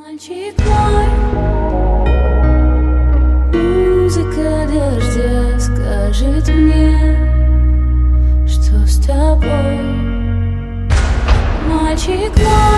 Мальчик мой, музыка дождя скажет мне, что с тобой. Мальчик мой.